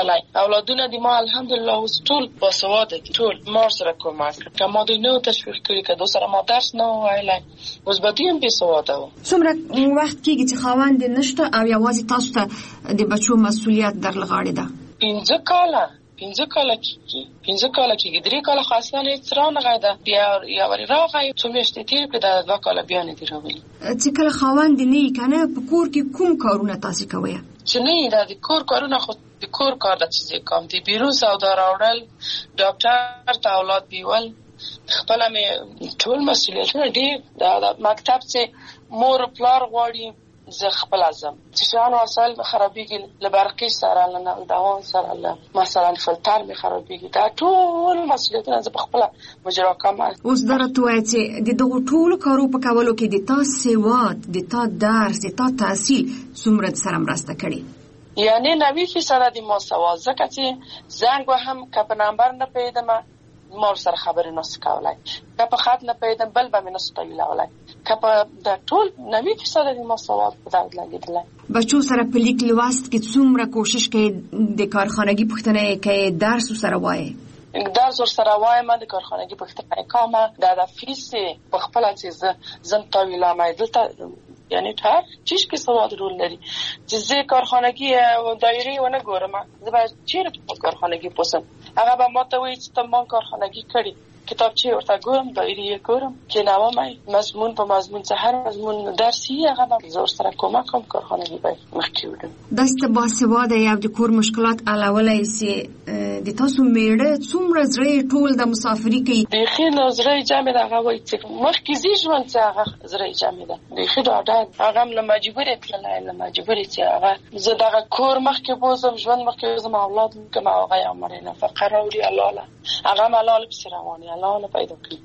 کولای. اولادونه د ما الحمدلله اوس ټول باسواده دي، ټول ما سره کومک کړ. که ما دوی نه تشویق کړي، که دوی سره ما درس نه وایلی، اوس به دوی هم بېسواده وو. څومره وخت کېږي چې خاوند نشته او یوازې تاسو ته د بچو مسؤلیت در لغاړې ده؟ 15 کاله کېږي. 3 کاله خو اصلا هېڅ رانغی ده. بیا یو وارې راغی، څو میاشتې تېرې کړې، دا 2 کاله بیا نه دي راغلي. چې کله خاوند نه وي که نه، په کور کې کوم کارونه تاسې کوئ؟ چې نه یې دا د کور کارونه، خو د کور کار ده چې زه کوم. د بیرون سودا راوړل، ډاکټر ته اولاد بیول، خپله مې ټول مسؤلیتونه ډېر. د مکتب چې مور پلار غواړي زه خپله ځم. چې شیان وسایل مې خرابېږي، له برقي سره، له دوام سره، مثلا فلټر مې خرابېږي، دا ټول مسؤلیتونه زه په خپله مجرا کوم. اوس دا راته ووایه چې د دغو ټولو کارو په کولو کې د تا سواد، د تا درس، د تا تحصیل څومره سره مرسته کړې؟ یعنې 90% د ما سواد. ځکه چې زنګ وهم، که په نمبر نه پوهېدم ما سره خبرې نسو کولی، که په خط نه پوهېدم بل به مې نسو تویلولی، که په د ټول 90% د ما سواد په درد لګېدلی. بچو سره په لیک لوست کې څومره کوشش کوي د کارخانګي پوښتنه یې کوي، درس ورسره وایي؟ درس ورسره وایم، د کارخانګي پوښتنه یې کوم، د فیس په خپله چې زه ځم تویلوم. دلته یعنی هر چیز کې سواد رول لري. چې زه کارخانګي دایرې ونه ګورم، زه باید چیرې په کارخانګي پوسم، هغه به ما ته وایي چې ته ما کارخانګي کړي. کتابچې ورته ګورم، دایرې یې ګورم، کېنوم مضمون په مضمون، څه هر مضمون درسي هغه به زه ورسره کومک کوم، کارخانګي باید مخکې وړم. داسې باسواده یې او د کور مشکلات حلولی سي. د تاسو میړه څومره زړه ټول د مسافري کوي؟ بیخي نو زړه جمع ده. هغه وایي چې مخکې ځي ژوند چې هغه زړه جمع ده. بیخي ډاډه هغه هم له مجبورې تللی، له مجبورې چې هغه زه دغه کور مخکې بوزم، ژوند مخکې بوزم، اولاد کوم، هغه یې مړی نفقه راوړي، الله له هغه هم الله له پسې رواني، الله له پیدا کړي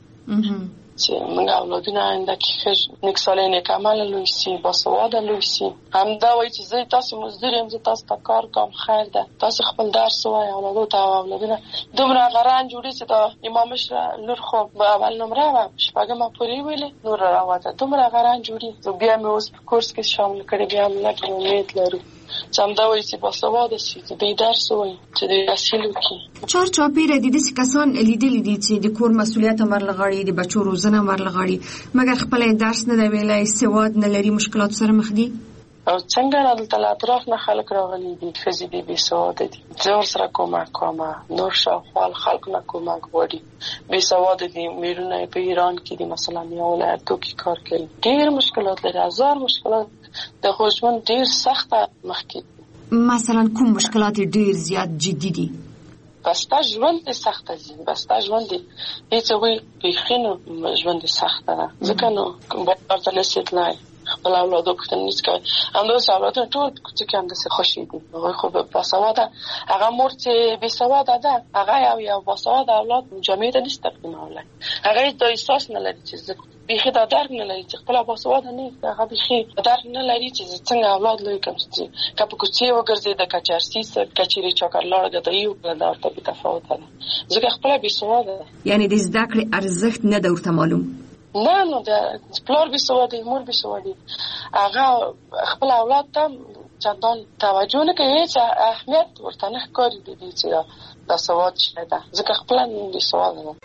چې موږ اولادونه آینده کې ښه نیک صالح نیک عمله لوی سي، باسواده لوی سي. همدا وایي چې زه تاسو مزدور یم، زه تاسو ته کار کوم، خیر ده، تاسو خپل درس وایئ اولادو ته. او اولادونه دومره هغه رنج وړي چې د امام مشره لور خو به اول نمره وه، 6مه پورې ویلې، نور راوته، دومره هغه رنج وړي. بیا مې اوس په کورس کې شامل کړی، بیا هم لږ امید لرو چې همدا وایي چې باسواده سي، چې دوی درس وایي، چې دوی تحصیل وکړي. چارچاپېره د داسې کسان لیدلي دي چې د کور مسؤلیت هم ورلغاړي، د بچو روزنه هم ورلغاړي، مګر خپله درس نه دی ویلی، سواد نه لري، مشکلاتو سره مخ دي. او څنګه دلته له اطراف نه خلک راغلي دي، ښځې دي بېسواده دي، زه ورسره کومک کوم، نور شاوخوا خلکو نه کومک غواړي، بېسواده دي، میرونه یې په ایران کې دي، مثلا یا ولایتو کې کار کوي، ډېر مشکلات لري، 1000 مشکلات. د خو ژوند ډېر سخته مخکې. مثلا کوم مشکلات ډېر زیات جدي دي؟ بسته ژوند دې سخته دي، بسته ژوند دې هېڅ وایي بیخي نو ژوند دې سخته ده. ځکه نو بازار ته نشي تللی، خپل اولادو پوښتنه نشي کولی. همداسې اولادونه ټول په کوڅه کې همداسې خوشې دي. هغوی خو باسواده، هغه مور چې بېسواده ده، هغه یو باسواده اولاد جامعې ته نشي تقدیمولی. هغه دا احساس نه لري چې زه بیخي دا درک نه لري چې خپله باسواده نه وي، هغه بیخي درک نه لري چې زه څنګه اولاد لوی کړم. که په کوڅې وګرځېده، که چرسي سر، که چېرې چاکر لاړه، ګدایي وکړه، دا ورته بېتفاوته ده، ځکه خپله بېسواده ده. یعنې د زده کړې ارزښت نه ده ورته معلوم؟ نه نو د پلار بېسواده، مور بېسواده، هغه خپل اولاد ته چندان توجه نه کوي، هېڅ اهمیت ورته نه ښکاري د دې چې دا سواد شی ده، ځکه خپله بېسواده ده.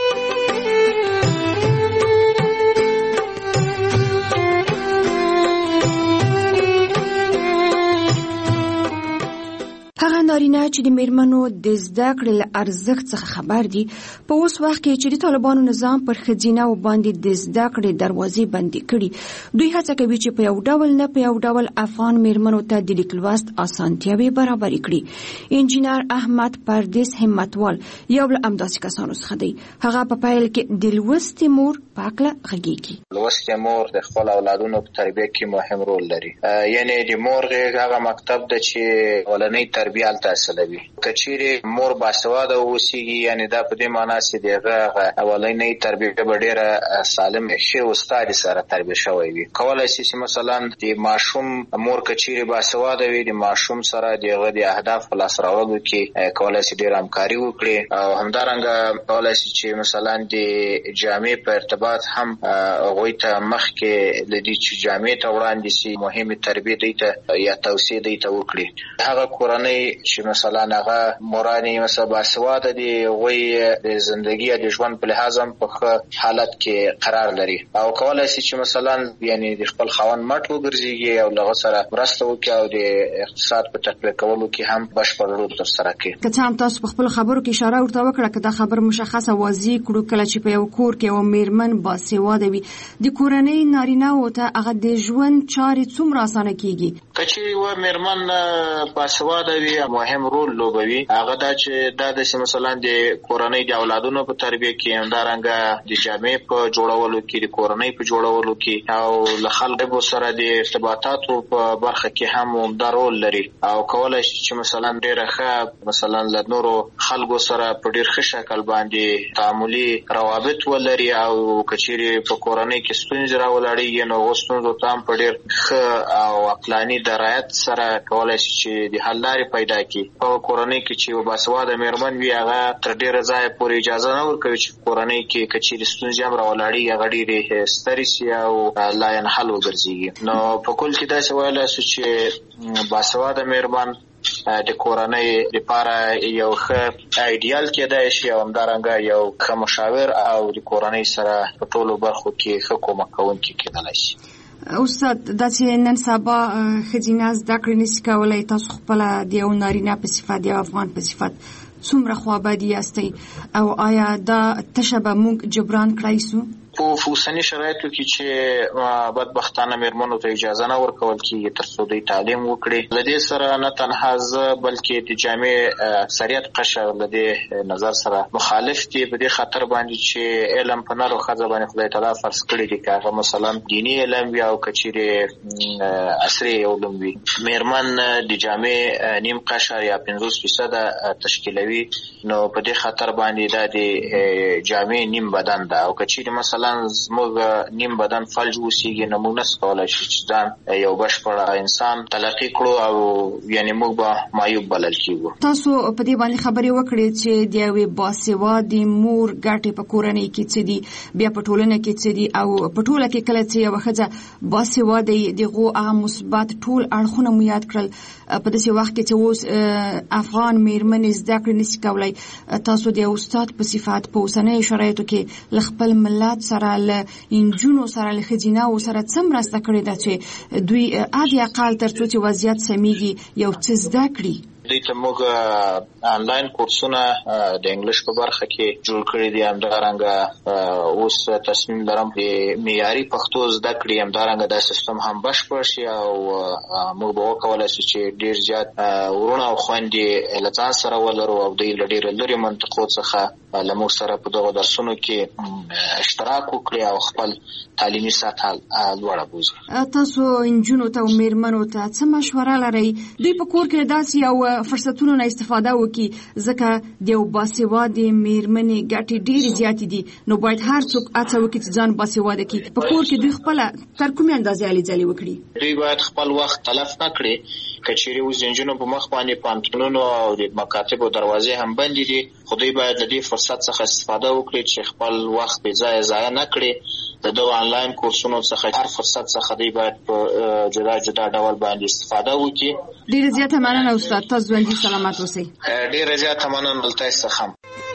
هغه نارینه چې د میرمنو د زده کړې له ارزښت څخه خبر دي، په اوس وخت کې چې د طالبانو نظام پر ښځینه‌و باندې د زده کړې دروازې بندې کړي، دوی هڅه کوي چې په یو ډول نه په یو ډول افغان میرمنو ته د لیک لوست اسانتیاوې برابرې کړي. انجینر احمد پردیس همتوال یو له همداسې کسانو څخه دی. هغه په پیل کې د لوستې مور په هکله غږېږي. لوستې مور د خپل اولادونو په تربیه کې مهم رول لري. یعنې د مور غېږ هغه مکتب ده چې اولنۍ تربیه هلته حاصلوي. که چیرې مور باسواده اوسېږي، یعنې دا په دې معنا چې د هغه اولنۍ تربیه به ډېره سالم ښې استادې سره تربیه شوی وي. کولی شي چې مثلا د ماشوم مور که چیرې باسواده وي، د ماشوم سره د هغه د اهداف په لاسته راوړلو کې کولی شي ډېره همکاري وکړي. او همدارنګه کولی شي چې مثلا د جامې په ارتباط هم هغوی ته مخکې له دې چې جامې ته وړاندې شي، مهمې تربیې دوی ته یا توصیې دوی ته وکړي. هغه کورنۍ چې چې مثلا هغه مورانی مثلا باسواده دي وي د ژوندۍ د ژوند په لحاظ هم په حالت کې قرار لري او کولای شي چې مثلا یعنی د خپل خاوند مټ وګرځي او لغه سره مرسته وکړي او د اقتصاد په تقویه کولو کې هم بشپړ رول ترسره کوي. که څه هم تاسو په خپل خبرو کې اشاره ورته وکړه چې دا خبر مشخصه واضح کړو کله چې په یو کور کې یو میرمن باسواده وي د کورنۍ نارینه او ته هغه د ژوند چارې څومره اسانه کیږي. کچې و میرمن باسواده وي مهم رول لوبوي هغه دا چې دا د مثلا د کورنۍ د اولادونو په تربیه کې همدارنګه د جامع په جوړولو کې د کورنۍ په جوړولو کې او له خلکو سره د ارتباطاتو په برخه کې هم عمده رول لري او کولای شي چې مثلا ډېر ښه مثلا له نورو خلکو سره په ډېر ښه شکل باندې تعاملي روابط ولري او کچېرې په کورنۍ کې ستونزې راولاړېږي نو ستونزو ته هم په ډېر ښه او عقلاني درایت سره کولای شي چې د حل لارې پیدا کړي. په کورنۍ کې چې باسواده میرمن وي هغه تر ډېره ځایه پورې اجازه نه ورکوي چې کورنۍ کې کچېرې ستونزې هم راولاړېږي هغه ډېرې سترې شي او لا ينحل وګرځي. نو په کل کې داسې ویلی شو چې باسواده میرمن د کورنۍ لپاره یو ښه ایډیال کېدای شي او همدارنګه یو ښه مشاور او د کورنۍ سره په ټولو برخو کې ښه کومک کوونکی کېدلی شي. استاد دا چې نن سبا ښځینه زده کړې نشي کولی تاسو خپله د یو نارینه په صفت یا افغان په صفت څومره خوابدي یاستئ او آیا دا تشه به موږ جبران کړای شو؟ په اوسني شرایطو کې چې بدبختانه میرمنو ته اجازه نه ورکول کېږي تر څو دوی تعلیم وکړي. له دې سره نه تنها زه بلکې د جامع اکثریت قشر له دې نظر سره مخالف دي په دې خاطر باندې چې علم په نر او ښځه باندې خدای تعالی فرض کړی دی که هغه مثلا دیني علم وي او که چیرې عصري علوم وي. میرمن د جامع نیم قشر یا 50% تشکیلوي نو په دې خاطر باندې دا د جامع نیم بدن ده او که چیرې مثلا زموږ نیم بدن فلج وسیږي نو موږ نسو کولی شو چې ځان یو بشپړ انسان تلقي کړو او یعنی موږ به معیوب بلل کېږو. تاسو په دې باندې خبرې وکړې چې د یوې باسوادې مور ګټې په کورنۍ کې څه دي بیا په ټولنه کې څه دي او په ټوله کې کله چې یوه ښځه باسواده دغو هغه مثبت ټول اړخونه مو یاد کړل په داسې وخت کې چې اوس افغان میرمنې زده کړې نشي کولی تاسو د یو استاد په صفت په اوسنیو شرایطو کې له خپل ملت سره له انجونو سره له ښځیناو سره څه مرسته کړې ده چې دوی حد اقل تر څو چې وضعیت سمیږي یو څه زده کړي؟ دوی ته موږ آنلاین کورسونه د انګلیش په برخه کې جوړ کړي دي. همدارنګه اوس تصمیم لرم د معیاري پښتو زده کړې همدارنګه دا سیستم هم بشپړ شي او موږ به وکولی شو چې ډېر زیات ورونه او خویندې له ځان سره ولرو او دوی له ډېرو لرې منطقو څخه له موږ سره په دغو درسونو کې اشتراک وکړي او خپل تعلیمي سطحه لوړه بوځي. تاسو نجونو ته او میرمنو ته څه مشوره لرئ دوی په کور کې داسې یو فرصتونو نه استفاده وکړي ځکه د یو باسواده میرمنې ګټې ډېرې زیاتې دي نو باید هر څوک هڅه وکړي چې ځان باسواده کړي په کور کې دوی خپله تر کومې اندازې هلې ځلې وکړي. دوی باید خپل وخت تلف نه کړي که چیرې اوس د نجونو په مخ باندې پوهنتونونو او د مکاتبو دروازې هم بندې دي خو دوی باید د دې فرصت څخه استفاده وکړي چې خپل وخت بې ځایه ضایع نه کړي. د دغو آنلاین کورسونو څخه هر فرصت څخه دوی باید په جدا جدا ډول باندې استفاده وکړي. ډېره زیاته مننه استاد تاسو ژوندي سلامت اوسئ. ډېره زیاته مننه له تاسو څخه.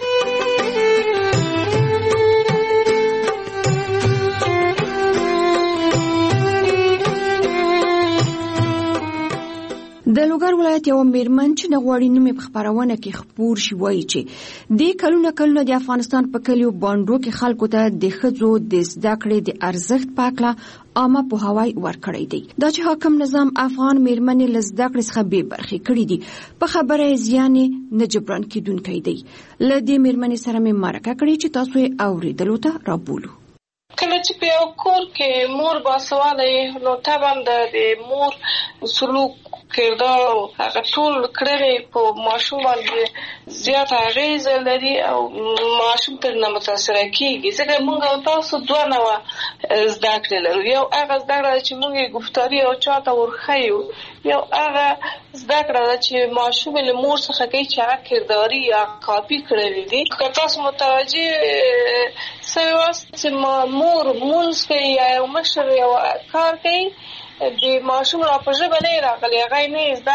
د لوګر ولایت یو میرمن چې د غواړي نومې په خپرونه کې خپور شي وایي چې د کلونه د افغانستان په کلیو باندو کې خلکو ته د ښځو د زده کړې د ارزښت په اړه عامه پوهاوی ورکړی دی. دا چې حاکم نظام افغان میرمنې له زده کړې څخه بې برخې کړي دي په خبره یې زیان نه جبران کېدونکی دی. له دې میرمنې سره مې مرکه کړې چې تاسو یې اورېدلو ته رابولو. کله چې په یو کور کې مور باسواده نو طبعا د مور سلوک کردار او هغه ټول کړنې په ماشوم باندې زیات اغیز لري او ماشوم تر نه متاثر کیږي. ځکه موږ او تاسو دوه نوع زده کړې لرو. یو هغه زده کړه چې موږ گفتاري او چاته ورخیو، یو هغه زده کړه چې ماشوم له مور څخه کوي چې هغه کرداري یا کاپي کړی دي. که تاسو متوجه سوي واست چې مور مونږ کوي یا یو مشر یو کار کوي د ماشوم را په ژبه نه راغلی هغه نه زده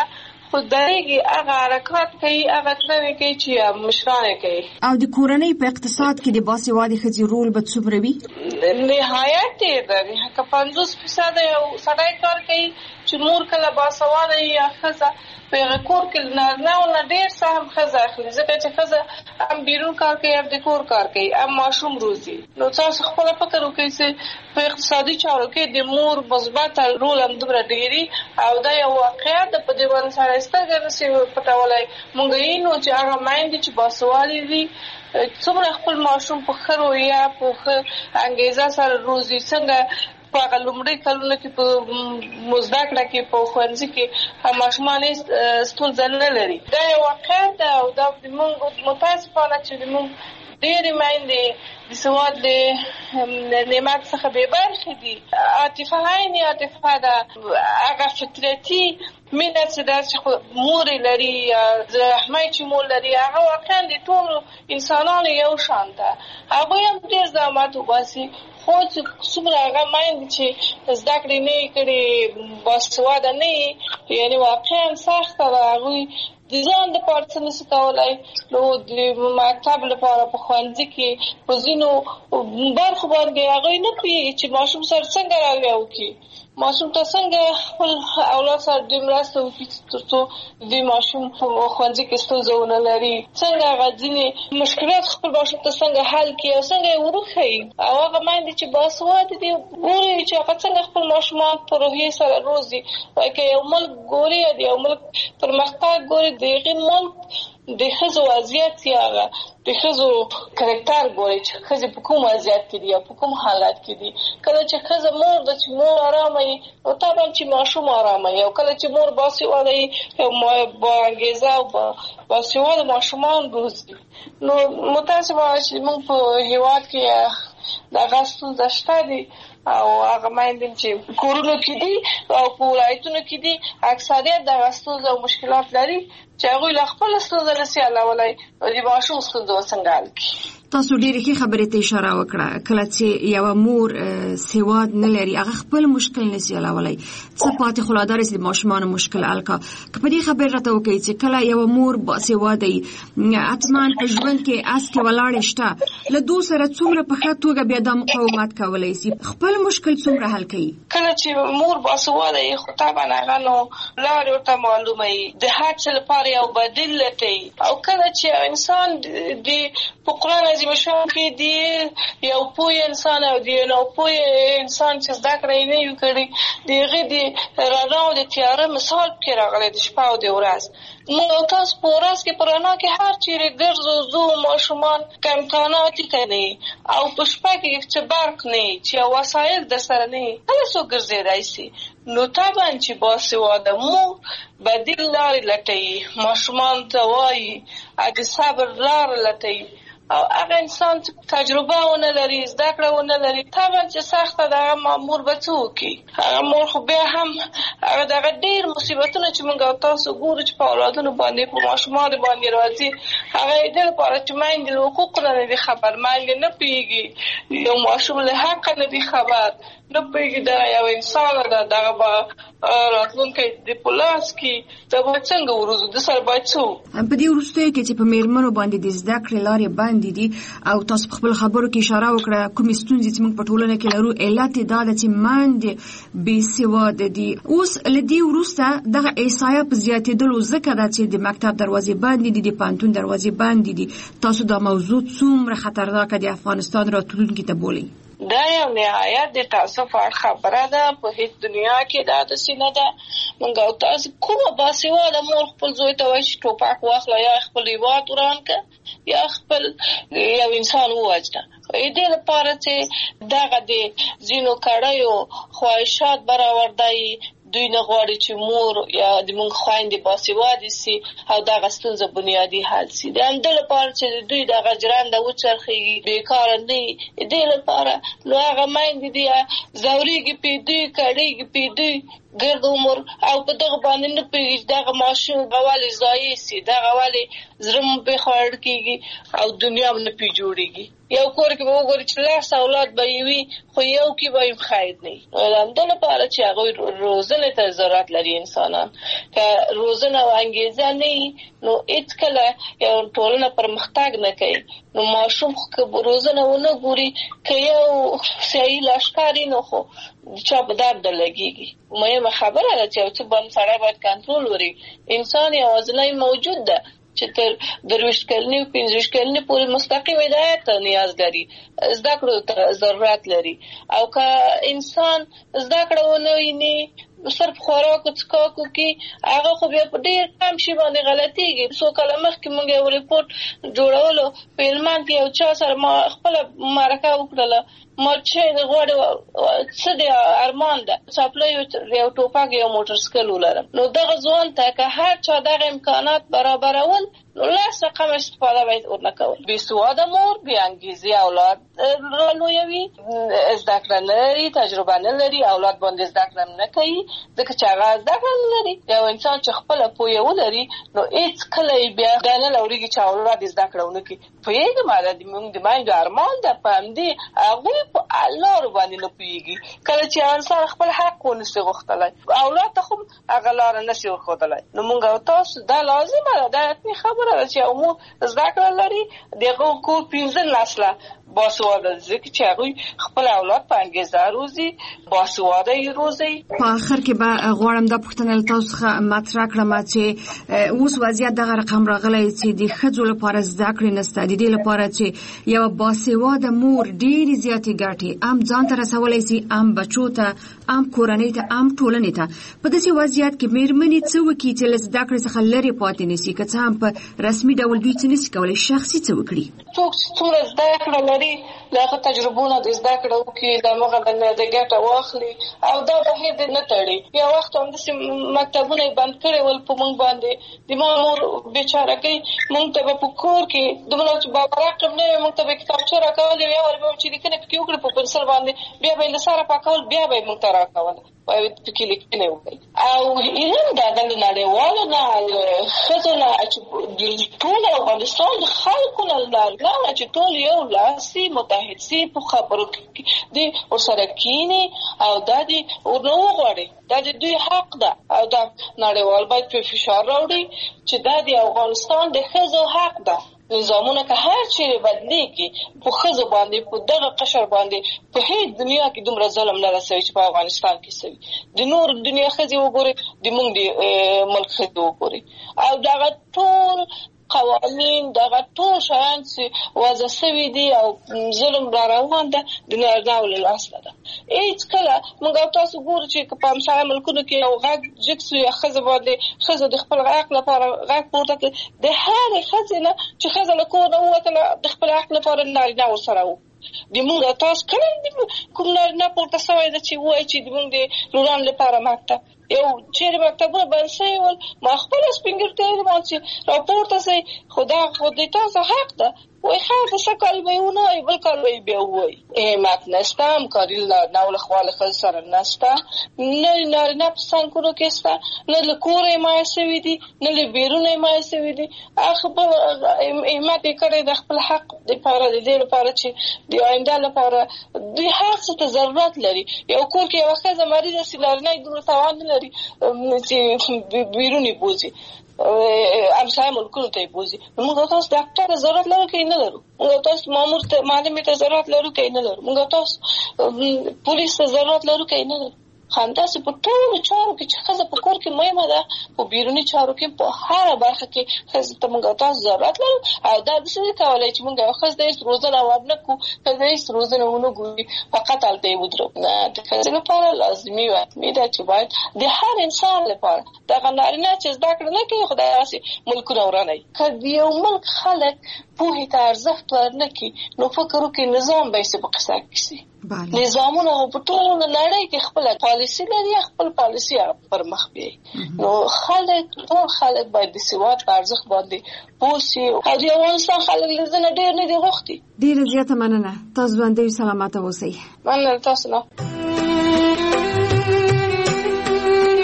خو درېږي هغه حرکات کوي، هغه کړنې کوي چې مشرانې کوي. او د کورنۍ په اقتصاد کې د باسوادې ښځې رول به څومره وي؟ نهایت ډېر دی. که 50% یو سړی کار کوي چې مور کله باسواده یا ښځه په هغه کور کې نارینه نه ډېر سهم ښځه اخلي، ځکه چې ښځه هم بیرون کار کوي هم د کور کار کوي هم ماشوم روزي. نو تاسو خپله فکر وکړئ چې په اقتصادي چارو کې د مور مثبت رول هم دومره ډېري او دا یو واقعیت ده. په دې باندې سړی سترګې نشي پټولی. موږ وینو چې هغه میندې چې باسوادې دي څومره خپل ماشوم په ښه رویه په ښه انګیزه سره روزي. څنګه په هغه لومړي کلونو کې په زده کړه کې په ښوونځي کې ماشومان ستونزه نه لري. دا یو واقعیت ده او دا موږ متاسفانه چې موږ ډېرې میندې د سواد له نعمت څخه بې برخې دي. عاطفه عین عاطفه ده، هغه فطرتي مینه چې ده چې مور لري یا رحمۍ چې مور لري هغه واقعا د ټولو انسانانو یو شان ده. هغوی هم ډېر زحمت وباسي، خو چې څومره هغه میندې چې زده کړې نه یې کړې باسواده نه یې، یعنې واقعا سخته ده. هغوی د ځان دپاره څه نشي کولی. نو د مکتب لپاره په ښوونځي کې په ځینو برخو باندې هغوی نه پوهېږي چې ماشوم سره څنګه رویه وکړي، ماشوم ته څنګه خپل اولاد سره دوی مرسته وکړي تر څو دوی ماشوم په ښوونځي کې ستونزه ونه لري، څنګه هغه ځینې مشکلات خپل ماشوم ته څنګه حل کړي او څنګه یې وروښیي. او هغه میندې چې باسواده دي ګوري چې هغه څنګه خپل ماشومان په روحیې سره روزي. که یو ملک ګوري د یو ملک پرمختګ ګوري د هغې ملک د ښځو وضعیت یا د ښځو کرکټر ګوري چې ښځې په کوم وضعیت کې دي یا په کوم حالت کې دي. کله چې ښځه مور ده چې مور ارامه وي نو طبعا چې ماشوم ارامه وي، او کله چې مور باسواده وي با انګیزه او باسواده ماشومان روزي. نو متاسفانه چې موږ په هېواد کې دغه ستونزه شته دي او هغه میندې چې کورونو کې دي او په ولایتونو کې دي اکثریت دغه ستونزه او مشکلات لري چې هغوی له خپله ستونزه نشي حلولی نو د ماشوم ستونزه څنګه حل کړي. تاسو ډېرې ښې خبرې ته اشاره وکړه. کله چې یوه مور سواد نه لري هغه خپل مشکل نشي حلولی، څه پاتې خو لا دا رسي د ماشومانو مشکل حل کړه. که په دې خبرې راته وکړئ چې کله یوه مور باسواده وي حتما په ژوند کې اسکې ولاړې شته، له دو سره څومره په ښه توګه بیا دا مقاومت کولی شي، خپل مشکل څومره حل کوي؟ کله چې مور باسواده وي خو طبعا هغه نو لارې ورته معلومه وي، د هر څه لپاره یو بدیل لټوي. او کله چې انسان د په قرآن عظیم شان کې دی یو پوه انسان او د یو پوه انسان چې زده کړه یې نه وي کړې د هغې د رڼا او د تیاره مثال پکې راغلی د شپه او د ورځ. موږ تاسو په ورځ کې په رڼا کې هر چیرې ګرځو ځو ماشومان که امکانات یې کوي او په شپه کې چې برق نه وي چې وسایل در سره نه وي هله څوک ګرځېدی شي. نو طبعا چې باسواده مور بدیل لارې لټوي، ماشومان ته وایي د صبر لاره لټوي. او هغه انسان چې تجربه ونه لري زده کړه ونه لري طبعا چې سخته ده هغه مامور به څه وکړي. هغه مور خو بیا هم هغه دغه ډېر مصیبتونه چې موږ او تاسو ګورو چې په اولادونو باندې په ماشومانو باندې راځي هغه یې دې لپاره چې میندې له حقوقو نه دي خبر، میندې نه پوهېږي یو ماشوم له حقه نه دي خبر، نه پوهېږي دغه یو انسان ده دغه به راتلونکی د په لاس کې ته باید څنګه وروزو د سره باید څه په دې وروستیو کې چې په میرمنو باندې د زده کړې لارې بندې دي او تاسو په خپل خبرو کې اشاره وکړه کومې ستونزې چې موږ په ټولنه کې لرو علت یې دا ده چې میندې بې سواده دي. اوس له دې وروسته دغه احصایه په زیاتېدلو ځکه ده چې د مکتب دروازې بندې دي، د پوهنتون دروازې بندې دي. تاسو دا موضوع څومره خطرناکه د افغانستان راتلونکي ته بولئ؟ دا یو نهایت د تاسف خبره ده، په هیڅ دنیا کې دا داسې نه ده. موږ او تاسو کومه باسواده مور خپل زوی ته وایي چې ټوپک واخله یا خپل هېواد وران کړه یا خپل یو انسان ووژنه. دې لپاره چې دغه د ځینو کړیو خواهشات برآورده وي دوی نه غواړي چې مور یا د موږ خویندې باسواده سي او دغه ستونزه بنیادي حل سي. د همدې لپاره چې دوی دغه ژرنده وچرخېږي بېکاره نه وي، دې لپاره نو هغه میندې دي ځورېږي پې دوی کړېږي پې دوی ګرد عمر او په دغه باندې نه پوهېږي دغه ماشوم ولې ضایع سي، دغه ولې زړه مو پرې خوړ کېږي او دنیا هم نه پرې جوړېږي. یو کور کې به وګوري چې 10 اولاد به یې وي خو یو کې به یې خیر نه وي. همدې لپاره چې هغوی روزنې ته ضرورت لري انسانان. که روزنه او انګیزه نه وي نو هېڅکله یو ټولنه پرمختګ نه کوي. نو ماشوم که روزنه ونه ګوري که یو سیاسي لښکر وي نو خو چا په درد لګېږي. مهمه خبره ده چې یو څه باندې سړی باید کنټرول ولري. انسان یوازینی موجود ده چې تر 23 کلنې او 25 کلنې پورې مستقیم هدایت ته نیاز لري، زده کړو ته ضرورت لري. او که انسان زده کړه ونه ویني صرف خوراک او څښاکو کې هغه خو بیا په ډېر کم شي باندې غلطېږي. څو کاله مخکې موږ یو ریپورټ جوړولو په هلمند کې یو چا سره ما خپله مرکه وکړله. ما چې د غواړي څه د ارمان ده څپلۍ یو ټوپک یو موټر سایکل ولرم. نو دغه ځوان ته که هر چا دغه امکانات برابرول نو 10 رقم استفاده باید ورنه کول. بې سواده مور بې انګیزې اولاد رالویوي، زده کړه نه لري، تجربه نه لري، اولاد باندې زده کړه نه کوي ځکه چې هغه زده کړه نه لري. یو انسان چې خپله پوهه ولري نو هېڅکله یې بیا دا نه لورېږي چې اولاد یې زده کړه ونه کړي. پوهېږم زموږ د میندو ارمان ده په همدې هغوی په لارو باندې نه پوهېږي. کله چې انسان خپل حق ونسي غوښتلی اولاد ته خو هغه لاره نسي ورښودلی. نو موږ او تاسو دا لازمه ده، دا حتمي خبره ده چې یو مور زده کړه لري د هغه کور 15 نسله باسواده ځکه چې هغوی خپل اولاد په انګیزه روزي، باسواده یې روزي. په آخر کې به غواړم دا پوښتنه له تاسو څخه مطرح کړم چې اوس وضعیت دغه رقم راغلی چې د ښځو لپاره زده کړې نشته، د دې لپاره چې یو باسواده مور ډېرې زیاتې ګټې هم ځان ته رسولی سي، هم بچو ته، هم کورنۍ ته، هم ټولنې ته. په داسې وضعیت کې مېرمنې څه وکړي چې له زده کړې څخه لرې پاتې نه سي؟ که څه هم په رسمي ډول دوی څه نشي کولی، شخصي څه وکړي؟ څوک چې څومره زده کړه لري له هغه تجربونه د زده کړه وکړي، د هغه د ګټه واخلي او دا بهیر دې نه تړي. یو وخت همداسې مکتبونه یې بند کړي ول په موږ باندې. د ما مور بېچارهګۍ موږ ته به په کور کې دومره چې رقم نه وي موږ ته به کتابچه راکولې، بیا ور به چې لیکنې پکې وکړي په پنسل باندې، بیا به یې له سره پاکول، بیا به یې موږ ته راکوله پکې لیکنې وکړي. او هم دا د نړیوالو نه ښځو نه چې ټول افغانستان د خلکو نه چې ټول یو لاسي متحد سي په خبرو کې دې ورسره کینی او دا دې ورنه وغواړي. دا د دوی حق ده او دا نړیوال باید په فشار راوړي چې دا د افغانستان د ښځو حق ده. نظامونه که هر چیرې بدلېږي په ښځو باندې په دغه قشر باندې په هیڅ دنیا کې دومره ظلم نه رسوي چې په افغانستان کې سوي. د نور دنیا ښځې وګورئ، د موږ د ملک ښځې وګورئ او دغه ټول قوانین دغه ټول شیان چې وضع سوي دي او ظلم را روان ده د نارینه‌و له لاسه ده. هېڅکله موږ او تاسو ګورو چې په همسایه ملکونو کې یو غږ جګ سو یا ښځه باندې ښځه د خپل حق لپاره غږ پورته کړي، د هرې ښځې نه چې ښځه له کور نه ووتله د خپل حق لپاره نارینه ورسره وو. د موږ او تاسو کله کوم نارینه پورته سوی ده چې ووایي چې د موږ د لورانو لپاره مکتب یو چیرې مکتبونه بند سوي ول، ما خپله سپین ږیرو ته یې ویل چې راپورته سئ، خو دا خو د تاسو حق ده. وایي خیر ده څه کال به یې ونه وایي بل کال به یې بیا ووایي. همت نشته، همکاري نارینه‌و له خوا له ښځو سره نشته، نه نارینه په څنګونو کې شته، نه له کوره یې مایه سوي دي، نه له بیرونه یې مایه سوي دي. خپل همت یې کړی د خپل حق دپاره د دې لپاره چې د آینده لپاره دوی هر څه ته ضرورت لري. یو کور کې یوه ښځه مریضه سي نارینه یې دومره توان نه لري چې بیرون یې بوځي، همسایه ملکونو ته یې بوځي. موږ تاسو ډاکټر ته ضرورت لرو که یې نه لرو؟ موږ تاسو مامور ته معلمې ته ضرورت لرو که یې نه لرو؟ موږ تاسو پولیس ته ضرورت لرو که یې نه لرو؟ همداسې په ټولو چارو کې چې ښځه په کور کې مهمه ده، په بیروني چارو کې په هره برخه کې ښځې ته موږ تاسو ضرورت لرو. او دا داسې نه کولی چې موږ یو ښځه هېڅ روزنه ورنه کړو، ښځه هېڅ روزنه ونه ګوري، فقط هلته یې ودرو. نه، د ښځې لپاره لازمي وه ده چې باید د هر انسان لپاره دغه نارینه چې زده کړه نه کوي خو دغسې ملکونه ورانوي. که د یو ملک خلک پوهې ته ارزښت ورنه کړي نو فکر وکړي نظام به یې په قصه کې سي. نظامونه په ټوله نړۍ کې خپله پالیسي لري، خپل پالیسي پر مخ بیایي. نو ټول خلک باید د سواد په ارزښت باندې پوه سي او د افغانستان خلک له ځنه ډېر نه دي غوښتي. ډېره زیاته مننه، تاسو باندې سلامته اوسئ. مننه تاسو نه.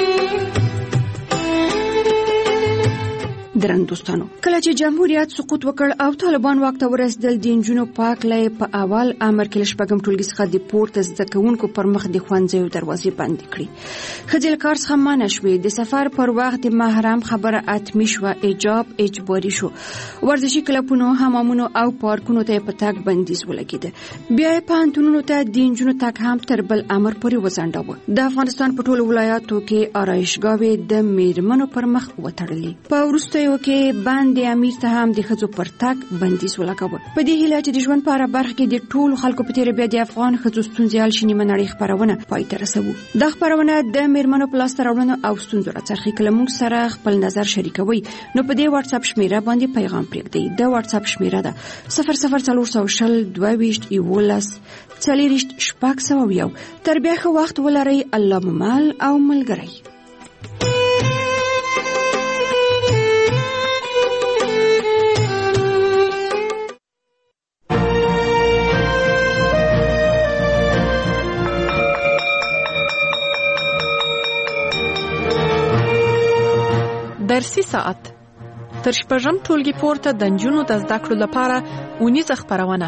درن دوستانو کله چې جمهوریت سقوط وکړ او طالبان واک ته ورسېدل د انجونو پاک لای په اول امر کې لشپږم ټولګي څخه د پورته زده کوونکو پر مخ د ښوونځیو دروازې بند کړې خځل کار څخه منع شوې د سفر پر وخت د محرم خبره اتمی شو حجاب اجباري شو ورزشي کلبونو حمامونو او پارکونو ته په تګ بندیز ولګېد بیا په انټونو ته د انجونو تک هم تر بل امر پورې وځنډاوه د افغانستان په ټولو ولایاتو کې آرایشګاوې د میرمنو پر مخ وتړلې په وروستیو کې باندې امیر ته هم د ښځو پر تګ بندیز ولګاوه په دې هیله چې د ژوند په هره برخه کې د ټولو خلکو په تېره بیا د افغان ښځو ستونزې حل شي نیمه نړۍ خپرونه پای ته رسوو دا خپرونه د میرمنو په لاسته راوړنو او ستونزو راڅرخي کله موږ سره خپل نظر شریکوي نو په دې واتس اپ شمیره باندې پیغام پرېږدئ د واتس اپ شمیره ده 00420 22 11 40 شپږ تر بیا ښه وخت ولرئ الله مو مل او ملګری درسي ساعت تر شپږم ټولګي پورته د نجونو د زده کړو لپاره اونیزه خپرونه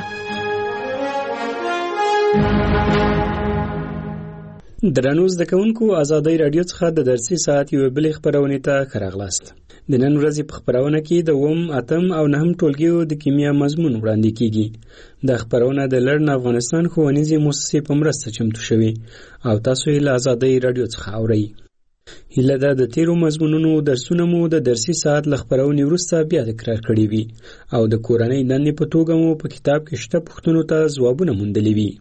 درنو زده کوونکو ازادۍ رادیو څخه د درسي ساعت یو بل خپرونه ته ښه د نن ورځې په خپرونه کې د اوم اتم او نهم ټولګیو د کیمیا مضمون وړاندې کیږي د خپرونه د لړن افغانستان ښوونیزې مؤسسې په مرسته چمتو شوې او تاسو یې له ازادۍ رادیو څخه اورئ هیله ده د تیرو مضمونونو درسونه مو د درسي ساعت له خپرونې وروسته بیا تکرار کړي وي او د کورنۍ دندې په توګه مو په کتاب کې شته پوښتنو ته ځوابونه موندلي وي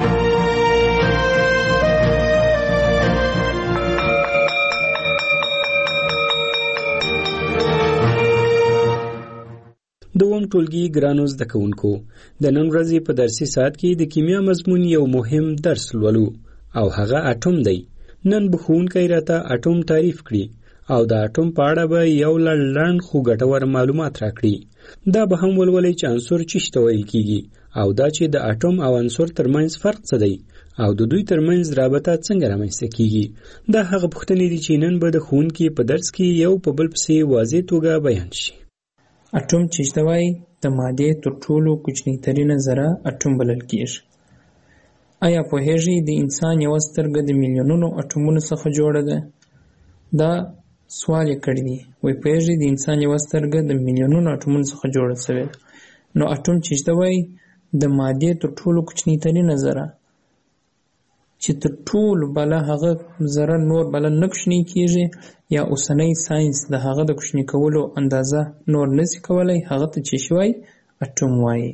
دوم ټولګي ګرانو زده کوونکو د نن ورځې په درسي ساعت کې د کیمیا مضمون یو مهم درس لولو او هغه اټوم دی نن به ښوونکی راته اټوم تعریف کړي او د اټوم په اړه به یو لنډ خو ګټور معلومات راکړي دا به هم ولولئ چې عنصر څه ته ویل کیږي او دا چې د اټوم او عنصر ترمنځ فرق څه دی او د دوی ترمنځ رابطه څنګه رامنځته کیږي دا هغه پوښتنې دي چې نن به د ښوونکي په درس کې یو په بل پسې واضح توګه بیان شي اټوم چې ته وایي د مادې تر ټولو کوچنی ترینه ذره اټوم بلل کیږي آیا پوهیږئ د انسان یوه سترګه د میلیونونو اټومونو څخه جوړه ده دا سوال یې کړی دی وایي پوهیږئ د انسان یوه سترګه د میلیونونو اټومونو څخه جوړه شوې ده نو اټوم چې ته وایي د مادې تر ټولو کوچنی ترینه ذره چې تر ټولو بله هغه ذره نور بله نه کوچنی کیږي یا اوسنی ساینس د هغه د کوچني کولو اندازه نور نشي کولی هغه ته چې شي وایي اټوم وایي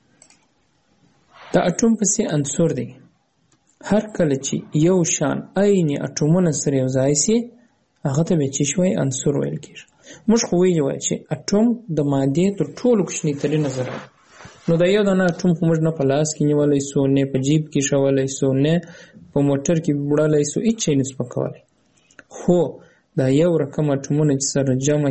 د اټوم پسې عنصر دی هر کله چې یو شان عیني اټومونه سره یو ځای سي هغه ته به چې شي وایي عنصر ویل کیږي موږ خو ویلي وایي چې اټوم د مادې تر ټولو کوچني ترینه ذره نو د یو دانه اټوم خو موږ نه په لاس کې نیولی سو نه په جیب کې شولی سو نه په موټر کې وړلی سو هیڅ شی نسو کولی خو دا یو رقم اټومونه چې سره جمع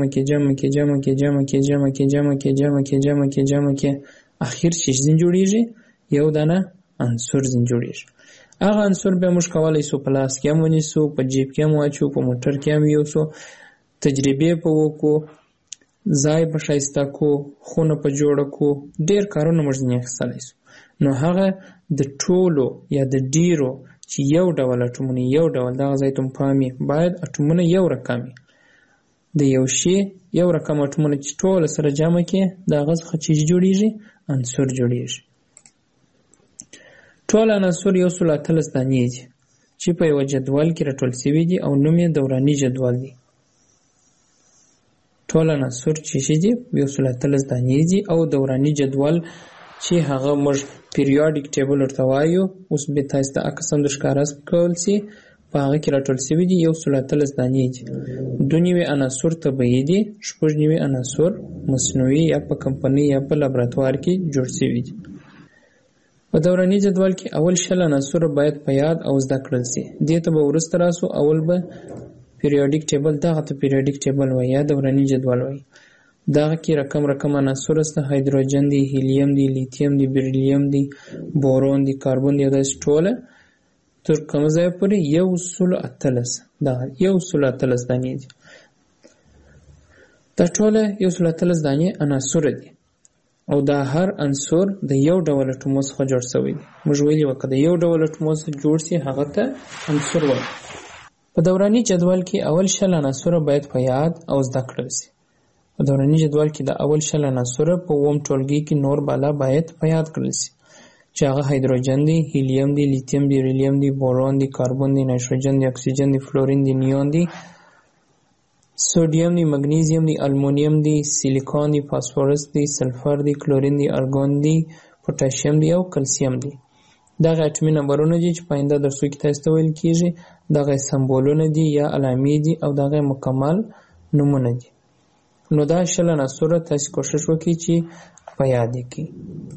کې اخر چې ځین جوړیږي یو دانه عنصر ځین جوړیږي هغه عنصر به موږ کولی سو په لاس کې هم ونیسو په جیب کې هم واچو په موټر کې هم یوسو تجربې په وکړو ځای په ښایسته کو خونه په جوړه کو ډېر کارونه موږ ځینې اخیستلی سو نو هغه د ټولو یا د ډیرو چې یو ډول اټومونه یو ډول دغه ځای ته پام باید اټومونه یو رقم د یو شي یو رقم اټومونه چې ټول سره جمع کې د هغه څخه چې جوړیږي عنصر جوړیږي ټول عناصر 113 دانې دي چې په یو جدول کې راټول شوي دي او نوم یې دوراني جدول دی ټول عناصر چې دي 113 دانې دي او دوراني جدول چې هغه موږ پیریاډیک ټیبل ورته وایو اوس به تاسو ته عکس هم درښکاره کول سي په هغه کې راټول شوي دي 113 دانې دي 2 نوي عناصر طبیعي دي 6 نوي عناصر مصنوعي یا په کمپنۍ یا په لابراتوار کې جوړ شوي دي په دوراني جدول کې اول شل عناصر باید په یاد او زده کړل سي دې ته به وروسته راسو اول به پیریاډیک ټیبل دغه ته پیریاډیک ټیبل وایي یا دوراني جدول وایي دغه کې رقم عناصر سته هایدروجن دی هیلیم دی لیتیم دی بریلیوم دی بورون دی کاربن دی داسې ټوله تر کوم ځای پورې 113 دانې دي دا ټوله 113 دانې عناصر دي او دا هر عنصر د یو ډول اټومو څخه جوړ شوی دی. موږ ویلي وو که د یو ډول اټومو څخه جوړ شي هغه ته عنصر وایي. په دوراني جدول کې اول 100 عناصر باید په یاد او زده کړل شي. په دوراني جدول کې د اول 100 عناصر په اووم ټولګي کې نور بالا باید په یاد کړل شي چې هغه هایدروجن دی، هیلیم دی، لیتیم دی، ریلیم دی، بورون دی، کاربن دی، نایتروجن دی، اکسیجن دی، فلورین دی، نیون دی، سوډیم دی، مګنیزیم دی، المونیم دی، سیلیکون دی، فاسفورس دی، سلفر دی، کلورین دی، ارګون دی، پوتاشیم دی او کلسیم دی. دغه اټومي نمبرونه دي چې په آینده درسو کې تاسو ته ویل کیږي. دغه سمبولونه دي یا علامې دي او دغه مکمل نومونه دي. نو دا 100 عناصر تاسو کوشش وکړئ چې په یاد کړئ.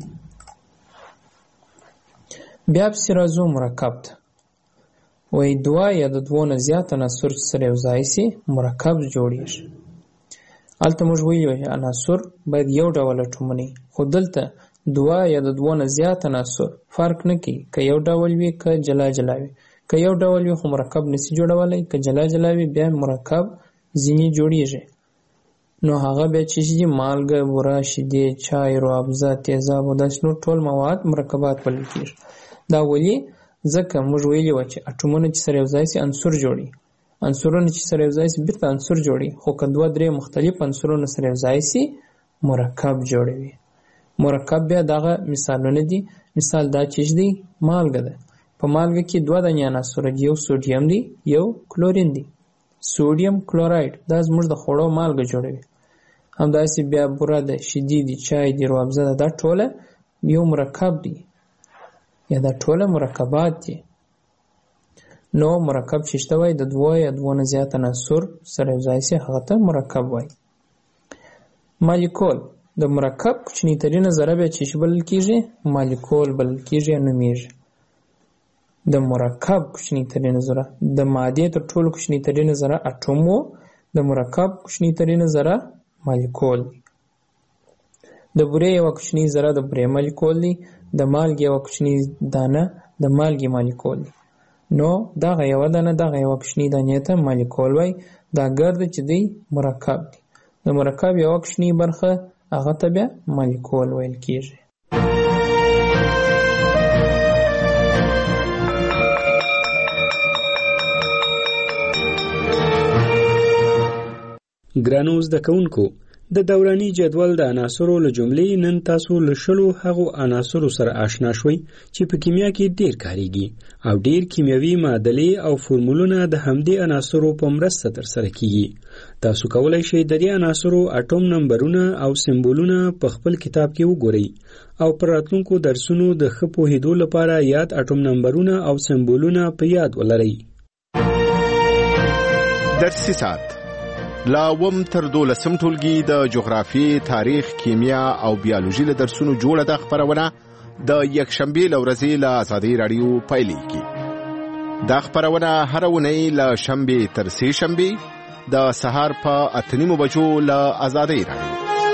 بیا پسې راځو مرکب ته. وایي دوه یا د دوه نه زیات عناصر سره یو ځای شي مرکب جوړیږي. هلته موږ ویلي چې عناصر باید یو ډول اټومونه وي، خو دلته دوه یا د دوه نه زیات عناصر فرق نه کوي که یو ډول وي که جلا جلا وي. که یو ډول وي خو مرکب نشي جوړولی، که جلا جلا وي بیا مرکب ځینې جوړیږي. نو هغه بیا چې شي مالګه، بوره، شیدې، چای، روابزه، تیزاب او داسې نور ټول مواد مرکبات بلل کېږي. دا ولې؟ ځکه موږ ویلي وو چې اټومونه چې سره یو ځای شي عنصر جوړي، عنصرونه چې سره یو ځای شي بېرته عنصر جوړي، خو که دوه درې مختلف عنصرونه سره یو ځای شي مرکب جوړوي. مرکب بیا دغه مثالونه دي. مثال دا چې دی مالګه ده. په مالګه کې دوه دانې عناصر دي، یو سوډیم دی یو کلورین دی. سوډیم کلوراید دا زموږ د خوړو مالګه جوړوي. همداسې بیا بوره ده، شیدې دي، چای دی، روابزه ده، دا ټوله یو مرکب دی یا دا ټوله مرکبات دي. نو مرکب چې شته وای د دوه یا دوه نه زیات عناصر سره یو ځای شي هغه ته مرکب وای. مالیکول د مرکب کوچنی ترینه ذره بیا چې بلل کېږي مالیکول بلل کېږي یا نومیږي. د مرکب کوچنی ترینه ذره د مادې تر ټولو کوچنی ترینه ذره اټوم و، د مرکب کوچنی ترینه ذره مالیکول دی. د بورې یوه کوچنۍ ذره د بورې مالیکول دی، د مالګې یوه کوچنۍ دانه د مالګې مالیکول دی. نو دغه یوه دانه دغه یوه کوچنۍ دانې ته مالیکول وایي. دا ګرده چې دی مرکب دی. د مرکب یوه کوچنۍ برخه هغه ته بیا مالیکول ویل کېږي. ګرانو زده کوونکو، د دوراني جدول د عناصرو له جملې نن تاسو له شلو هغو عناصرو سره آشنا شوئ چې په کیمیا کې ډیر کاریږي او ډیر کیمیاوي معادلې او فورمولونه د همدې عناصرو په مرسته ترسره کیږي. تاسو کولای شئ د دې عناصرو اټوم نمبرونه او سمبولونه په خپل کتاب کې وګورئ او پر راتلونکو درسونو د ښه پوهېدو لپاره یاد اټوم نمبرونه او سمبولونه په یاد ولرئ. درسي ساعت لا وم تر 12 ټولګي د جغرافي، تاریخ، کیمیا او بیولوژي له درسونو جوړه د خبرونه د یکشنبه لورځي له آزادۍ رادیو پایلیږي. دا خبرونه هر ونی له شنبه تر سه شنبه د سهار په 8:30 بجو له آزادۍ رادیو.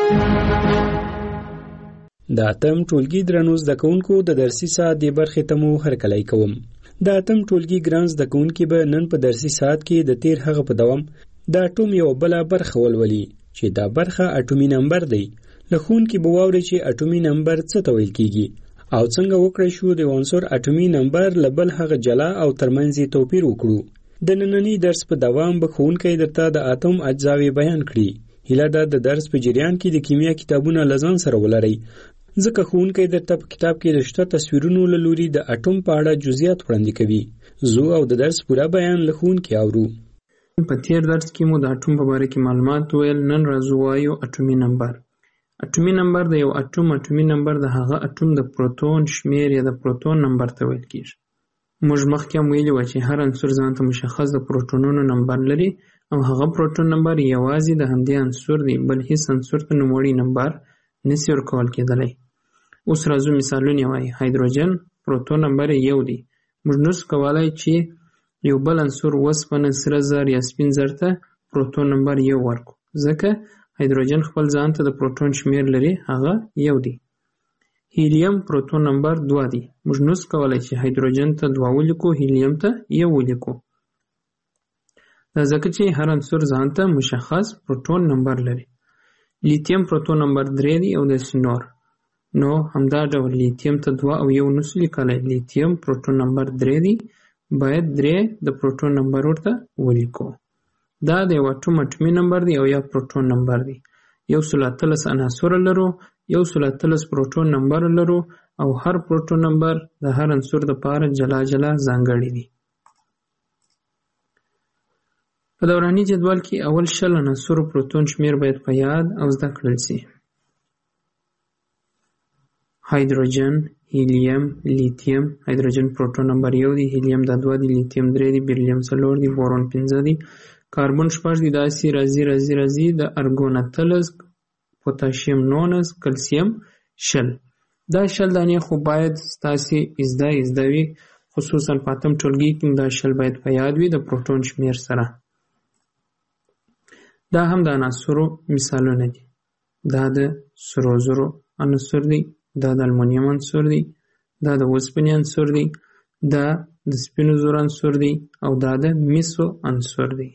دا تم ټولګي درنو زده کوونکو د درسي ساعت د برخې ته مو هرکلی کوم. دا تم ټولګي ګران زده کوونکي به نن په درسي ساعت کې د تیر هغه په دوام د اټوم یو بل برخه ولولي چې دا برخه اټومي نمبر دی. لخون کې بواوري چې اټومي نمبر څه ته ویل کیږي او څنګه وکړای شو د عنصر اټومي نمبر لبل هغه جلا او ترمنځ توپیر وکړو. د نننی درس په دوام به ښوونکی درته د اټوم اجزاوې بیان کړي. هیله ده د درس په جریان کې د کیمیا کتابونه لزان سره ولرئ، ځکه ښوونکی درته په کتاب کې د شته تصویرونو له لوري د اټوم په اړه جزئیات وړاندې کوي. زه او د درس پوره بیان له ښوونکي اورو. په تیر درس کې مو د اټوم په باره کې معلومات ویل. نن راځو وایو اټومي نمبر. اټومي نمبر د یو اټومي نمبر د هغه اټوم د پروتون شمیر یا د پروتون نمبر ته ویل کېږي. موږ مخکې هم ویلي وو چې هر عنصر ځان ته مشخص د پروتونونو نمبر لري او هغه پروتون نمبر یوازې د همدې عنصر دی، بل هیڅ عنصر ته نوموړی نمبر نشي ورکول کېدلی. اوس راځو مثالونه وایو. هایدروجن پروتون نمبر یو دی. موږ نشو کولی چې یو بل عنصر وسپنه، سره زر یا سپین زر ته پروتون نمبر یو ورکو، ځکه هایدروجن خپل ځان ته د پروتون شمیر لري، هغه یو دی. هیلیم پروتون نمبر 2 دی. موږ نشو کولی چې هایدروجن ته 2 ولیکو، هیلیم ته 1 ولیکو. دا ځکه چې هر عنصر ځان ته مشخص پروتون نمبر لري. لیتیم پروتون نمبر 3 دی او داسې نور. نو همدا ډول لیتیم ته 2 او 1 نسو لیکلی. لیتیم پروتون نمبر 3 دی، باید 3 د پروتون نمبر ورته ولیکو. دا د یو اټوم اټومي نمبر دی او یا پروتون نمبر دی. 113 عناصر لرو، 113 پروتون نمبر لرو او هر پروتون نمبر د هر عنصر لپاره جلا جلا ځانګړی دی. په دوراني جدول کې اول 20 عناصر پروتون شمیر باید په یاد او زده کړل شي. هایدروجن، هیلیم، لیتیم. هایدروجن پروتون نمبر 1 دی، هیلیم د 2 دی، لیتیم 3 دی، بیریلیم 4 دی، بورون 5 دی، کاربن 6 دی، داسې راځي د ارګون 13، پوتاشیم 19، کلسیم 20. دا 20 دانې خو باید ستاسې ازده وي، خصوصا په اتم ټولګي کې دا 20 باید په یاد وي د پروتون شمیر سره. دا هم د عناصرو مثالونه دي. دا د سرو زرو عنصر دی، دا د المونیم عنصر دی، دا د اوسپنې عنصر دی، دا د سپینو زرو عنصر دی او دا د مسو عنصر دی.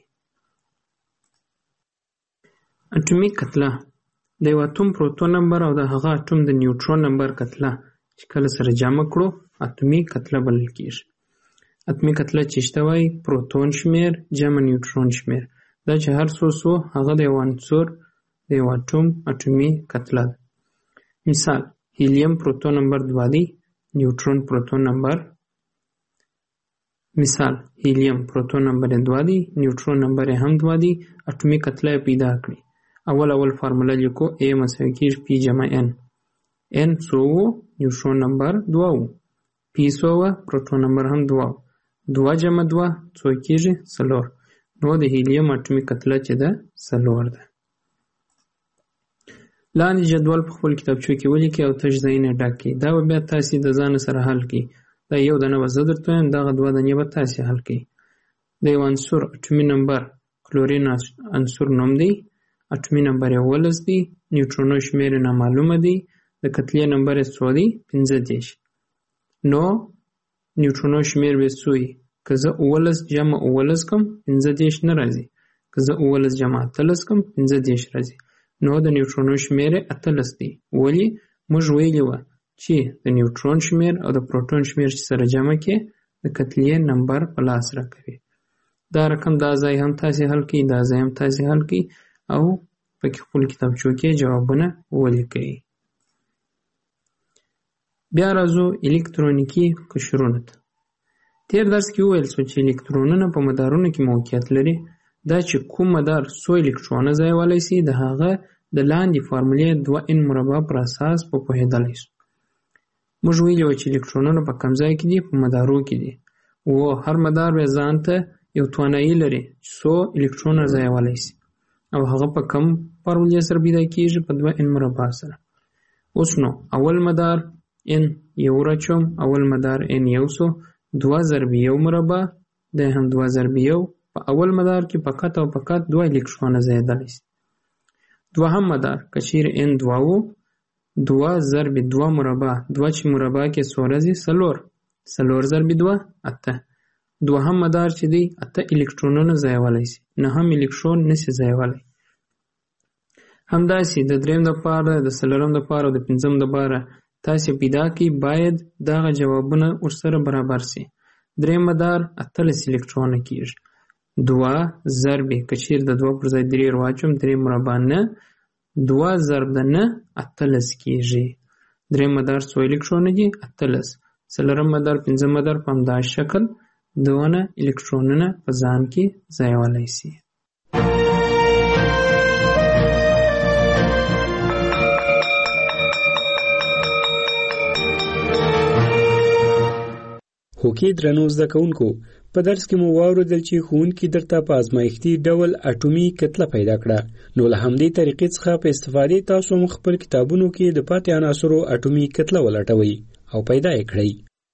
اټومي کتله د یو اتوم پروتون نمبر او د هغه اټوم د نیوټرون نمبر کتله چې کله سره جمع کړو اټومي کتله بلل کېږي. اټومي کتله چې شته وایي پروتون شمیر جمع نیوټرون شمیر. دا چې هر څو هغه د یو عنصر د یو اټوم اټومي کتله ده. مثال هیلیم پروتون نمبر 2 دی، نیوټرون پروتون نمبر. مثال هیلیم پروتون نمبر 2 دی، نیوټرون نمبر هم 2 دی، اټومي کتله پیدا کړي. اول فارموله لیکو A مساوي کېږي P جمع N. N څو و؟ نیوټرون نمبر 2 و. P څو و؟ پروتون نمبر هم 2 و. 2 جمع 2 څو کېږي؟ 4. نو د هیلیم اټومي کتله چې ده 4 ده. لاندې جدول په خپل کتابچو کې ولیکئ او تش ځایونه ډک کړئ. دا به بیا تاسې د ځان سره حل کړئ. دا یو دانه به زه درته وایم، دغه 2 دانې به تاسې حل کړئ. د یو عنصر اټومي نمبر کلورین عنصر نوم دی، اټومي نمبر 11 دی، نیوټرونو شمیر نامعلومه دی، د کتلې نمبر څو دی؟ 15. نو نیوټرونو شمیر به څو وي؟ که زه 11 جمع 11 کم 15 نه راځي، که زه 11 جمع 13 کم 15 راځي. نو د نیوټرونو شمیر 18 دی. ولی موږ ویلی وه چې د نیوټرون شمیر او د پروتون شمیر چې سره جمع کې د کتلې نمبر په لاس راکوي. دا رقم دا ځای هم تاسې حل کړئ، دا ځای هم تاسې حل کړئ او پکې خپل کتابچو کې جوابونه ولیکئ. بیا راځو الکترونیکي قشرونو ته. تیر درس کې وویل شو چې الکترونونه په مدارونو کې موقعیت لري. دا چې کوم مدار څو الکترونه ځایولی شي د هغه د لاندې فارمولې 2n مربع پر اساس په پوهېدلی شو. موږ ویلي وو چې الکترونونه په کوم ځای کې دي؟ په مدارو کې دي. هر مدار بیا ځان ته یو توانایي لري چې څو الکترونه ځایولی شي او هغه په کم فارمولې سره پیدا کېږي؟ په 2n مربع سره. اوس نو اول مدار n یو راچوم، اول مدار n یو سو، 2 ضرب 1 مربع دا هم 2 ضرب 1. په اول مدار کې فقط او فقط 2 الکترونه ځایېدلی شي. دوهم مدار که چیرې n 2 و، 2 ضرب 2 مربع، 2 چې مربع کې څو راځي؟ 4. 4 ضرب 2 8. دوهم مدار چې دی 8 الکترونونه ځایولی شي، 9 الکترون نشي ځایولی. همداسې د 3 دپاره، د 4 دپاره او د 5 دپاره تاسې پیدا کړئ، باید دغه جوابونه ورسره برابر شي. 3 مدار 18 الکترونه کېږي. 2 ضرب که چیرې د 2 پر ځای 3 واچوم، 3 مربع 9، 2 ضرب د 9 18 کېږي. 3 مدار څو الکترونه دي؟ 18. 4 مدار 5 مدار په همدغه شکل دونه الکترونونه په ځان کې ځایولی شي. هوکې درنو زده کوونکو، په درس کې مو واورېدل چې ښوونکي درته په ازمایښتي ډول اټومي کتله پیدا کړه. نو له همدې طریقې څخه په استفادې تاسو هم خپل کتابونو کې د پاتې عناصرو اټومي کتله ولټوئ او پیدا یې کړئ.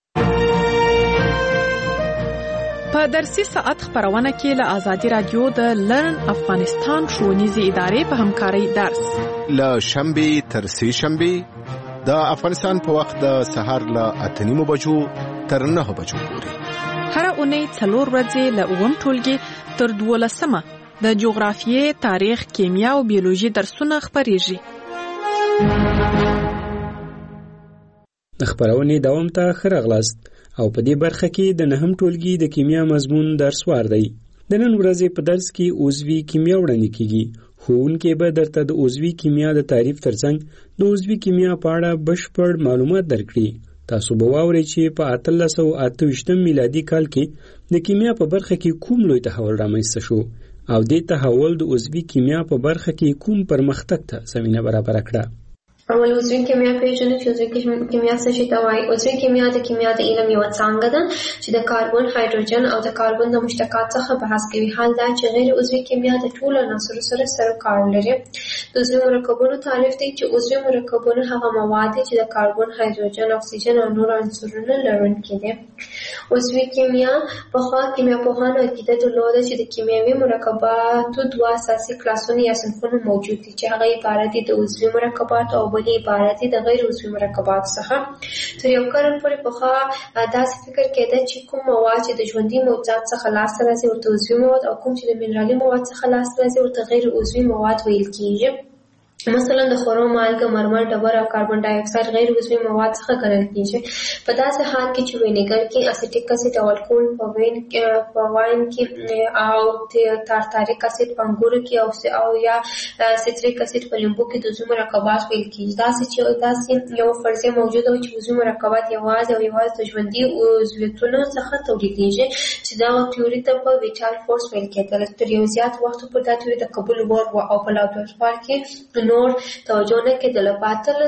په درسي ساعت خبرونه کې له آزادي رادیو د لرن افغانستان ښوونیزې ادارې په همکارۍ درس له شنبې تر سې شنبې د افغانستان په وخت د سهار له 8:30 بجو تر 9 بجو پورې. هر اونۍ 4 ورځې له 9 ټولګي تر 12 د جغرافیې، تاریخ، کیمیا او بیولوژي درسونه خپریږي. د خبرونې دوام ته ښه راغلاست او په دې برخه کې د 9م ټولګي د کیمیا مضمون درس وار دی. د نن ورځې په درس کې عضوي کیمیا وړاندې کیږي. ښوونکی به درته د عضوي کیمیا د تعریف ترڅنګ د عضوي کیمیا په اړه بشپړ معلومات درکړي. تاسو به واورئ چې په 1828 میلادي کال کې د کیمیا په برخه کې کوم لوی تحول رامنځته شو او دې تحول د عضوي کیمیا په برخه کې کوم پرمختګ ته زمینه برابر کړه. اول عضوي کیمیا پیژنو چې عضوي کیمیا څه شي ته وایي. عضوي کیمیا د کیمیا د علم یوه څانګه ده چې د کاربن، هایدروجن او د کاربن د مشتقات څخه بحث کوي. حال دا چې غیر عضوي کیمیا د ټولو عناصرو سره کار لري. د عضوي مرکبونو تعریف دی چې عضوي مرکبونه هغه مواد دي چې د کاربن، هایدروجن، اکسیجن او نور عنصرونه لرونکي دي. عضوي کیمیا پخوا کیمیاپوهانو عقیده درلوده چې د کیمیاوي مرکباتو دوه اساسي کلاسونه یا صنفونه موجود دي چې هغه عبارت دي د عضوي مرکبات او بلې عبارت دي د غیر عضوي مرکبات څخه. تر یو قرن پورې پخوا داسې فکر کېده چې کوم مواد چې د ژوندي موجودات څخه لاسته راځي ورته عضوي مواد او کوم چې د منرالي مواد څخه لاسته راځي ورته غیر عضوي مواد ویل کېږي. مثلا د خورو مالګه، مرمر، ډبره او کاربن ډای اکساید غیر عضوي مواد څخه ګڼل کېږي. په داسې حال کې چې وینیګر کې اسیټیک اسید او الکول په واین کې او تارتاریک اسید په انګورو کې او یا سیتریک اسید په لیمبو کې د عضوي مرکبات ویل کېږي. داسې یو فرضیه موجوده وه چې عضوي مرکبات یوازې د ژوندي عضویتونو څخه تولیدېږي چې دغه تیوري ته په ویټال فورس ویل کېدل. تر یو زیات وخت پورې دا تیوري د قبول وړ وه او په لابراتوار کې نور توجه نه کېدله. په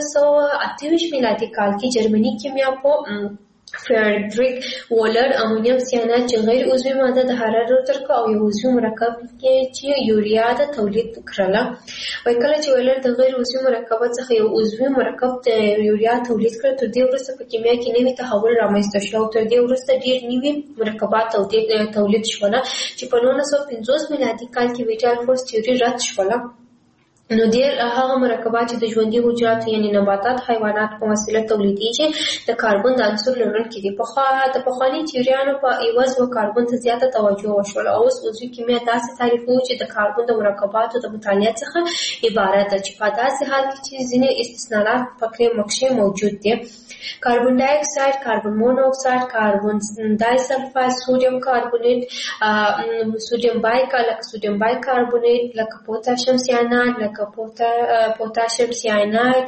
1828 میلادي کال کې جرمني کیمیاپوه فریدریک وولر امونیم سیانات چې غیر عضوي ماده د حرارت ورکړه او یو عضوي مرکب کې چې یوریا د تولید کړله. وایي کله چې وولر د غیر عضوي مرکبات څخه یو عضوي مرکب د یوریا تولید کړ، تر دې وروسته په کیمیا کې نوی تحول رامنځته شو او تر دې وروسته ډېر نوي مرکبات تولید شوله چې په 1950 میلادي کال کې ویټال فورس تیوري رد شوله. نو ډېر هغه مرکبات چې د ژوندي موجوداتو یعنې نباتات، حیوانات په وسیله تولیدېږي د کاربن د عنصر لرونکي دي. د پخواني تیوریانو په عوض و کاربن ته زیاته توجه وشوله. اوس عضوي کیمیا داسې تعریفوي چې د کاربن د مرکباتو د مطالعه څخه عبارت ده چې په داسې حال کې چې ځینې استثناءات پکې مکشې موجود دي. کاربن ډای اکساید، کاربن مونوکساید، کاربن ډای سلفاید، سوډیم کاربونیت، سوډیم بایکاربونیت لکه پوتاشیم سیاناید، لکه پوتاشیم سیاناید،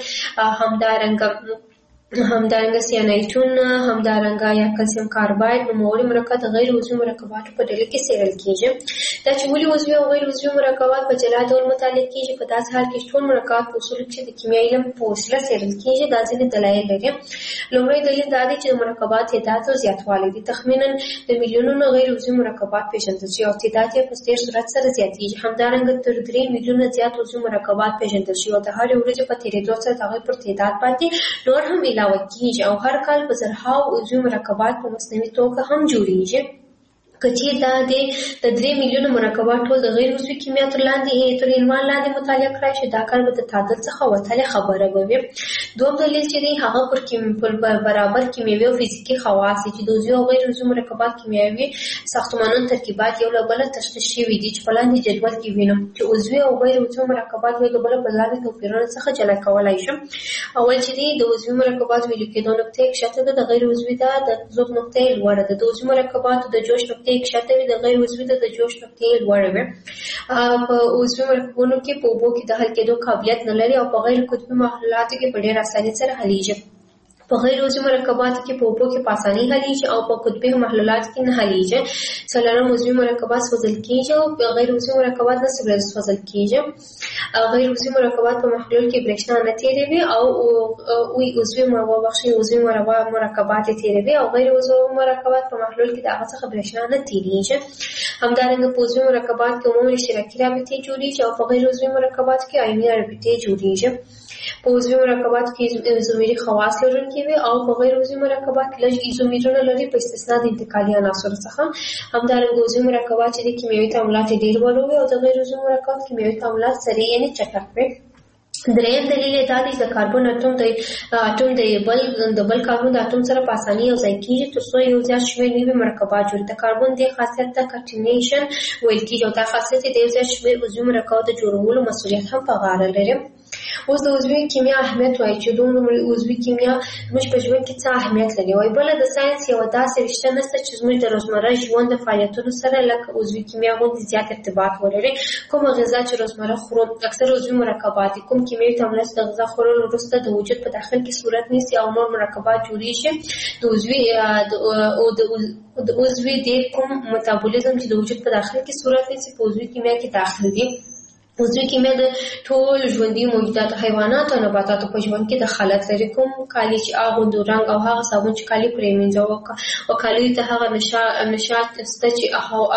همدارنګه سیانایټون، همدارنګه یا کلسیم کارباید نوموړي مرکبات د غیر عضوي مرکباتو په ډله کې څېړل کېږي. دا چې ولې عضوي او غیر عضوي مرکبات په جلا ډول مطالعه کېږي، په داسې حال کې ټول مرکبات په اصولو کې د کیمیاوي علم په وسیله څېړل کېږي. دا ځینې دلایل لري. لومړی دلیل دا دی چې د مرکبات تعداد او زیاتوالی دی. تخمیناً د میلیونونو غیر عضوي مرکبات پېژندل شوي او تعداد یې په ډېر سرعت سره زیاتېږي. همدارنګه تر 3 میلیونه زیات عضوي مرکبات پېژندل شوي او د هرې ورځې په تېرېدو سره د هغوی پر تعداد باندې نور هم علاوه کېږي او هر کال په زرهاو عضوي مرکبات په مصنوعي توګه هم جوړېږي. که چې دا د 3 میلیونه مرکبات ټول د غیر عضوي کیمیا تر عنوان لاندې مطالعه کړای شي، دا کار به د تعادل څخه وتلې خبره به وي. دوم دلیل چې دی هغه پر برابر کیمیاوي او فزیکي خواص چې د عضوي او غیر عضوي مرکبات کیمیاوي ساختمانونو ترکیبات یو له بله تشخیص شوي دي چې په لاندې جدول کې وینو چې عضوي او غیر عضوي مرکبات یو له بله په لاندې توپیرونو څخه جلا کولی شم. اول چې دی د عضوي مرکبات ویلو کېدو نقطه یې کښته ده، د غیر عضوي ده د ذوب نقطه یې لوړه ده. د عضوي مرکباتو د جوش نقطه کښته وي، د غیر عضوي د جوش نقطې لوړه وي. په عضوي مرکبونو کې په اوبو کې د حل کېدو قابلیت نه لري او په غیر قطبي محلولاتو کې په ډېر اسانۍ سره حلیږي. په غیر عضوي مرکباتو کې په اوبو کې په اسانۍ حلیږي او په قطبي محلولاتو کې نه حلیږي. څلورم عضوي مرکبات سوځل کېږي او غیر عضوي مرکبات نه سوځل کېږي. غیر عضوي مرکبات په محلول کې برېښنا نه تېروي او عضوي مرکبات تېروي او غیر عضوي مرکبات په محلول کې د هغه څخه برېښنا نه تېرېږي. همدارنګه په عضوي مرکبات کې عمومي اشتراکي رابطې جوړېږي او په غیر عضوي مرکبات کې آیوني رابطې جوړېږي. په عضوي مرکباتو کې ایزومري خواص لرونکي وي او په غیر عضوي مرکبات کې لږ ایزومرونه لري په استثناء د انتقالي عناصرو څخه. همدارنګه عضوي مرکبات چې د کیمیاوي تعاملات ډېر ورو وي او د غیر عضوي مرکبات کیمیاوي تعاملات سریع یعنې چټک وي. دریم دلیل دا دی د کاربن اټوم د بل کاربن د اټوم سره په اسانۍ یو ځای کیږي ترڅو یو ځای شمېر نوي مرکبات جوړ د کاربن د خاصیت ته کټینیشن ویل کیږي او دا خاصیت د یو ځای شمېر عضوي مرکبات د جوړولو مسؤلیت هم په غاړه لري. اوس د عضوي کیمیا اهمیت وایي چې د عضوي کیمیا زموږ په ژوند کې څه اهمیت لري. وایي بله د ساینس یوه داسې رشته نشته چې زموږ د روزمره ژوند د فعالیتونو سره لکه عضوي کیمیا غوندې زیات ارتباط ولري. کومه غذا چې روزمره خورو اکثر عضوي مرکبات دي. کوم کیمیاوي تعاملات د غذا خوړلو وروسته د وجود په داخل کې صورت نیسي او نور مرکبات جوړیږي. د عضوي د کوم میتابولیزم چې د وجود په داخل کې صورت نیسي په عضوي کیمیا کې داخل دي. عضوي کیمیا د ټول ژوندي موجوداتو حیواناتو او نباتاتو په ژوند کې دخالت لري. کوم کالي چې اغوندو رنګ او هغه صابون چې کالي پرې مینځو او کالي ته هغه نشاط سته چې